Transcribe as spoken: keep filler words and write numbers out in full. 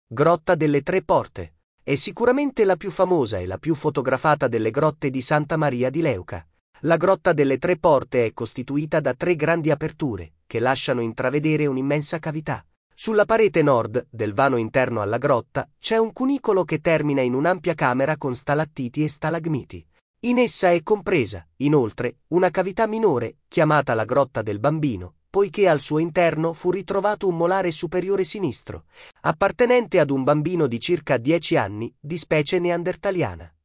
Grotta delle Tre Porte. È sicuramente la più famosa e la più fotografata delle grotte di Santa Maria di Leuca. La Grotta delle Tre Porte è costituita da tre grandi aperture, che lasciano intravedere un'immensa cavità. Sulla parete nord, del vano interno alla grotta, c'è un cunicolo che termina in un'ampia camera con stalattiti e stalagmiti. In essa è compresa, inoltre, una cavità minore, chiamata la Grotta del Bambino, poiché al suo interno fu ritrovato un molare superiore sinistro, appartenente ad un bambino di circa dieci anni, di specie neandertaliana.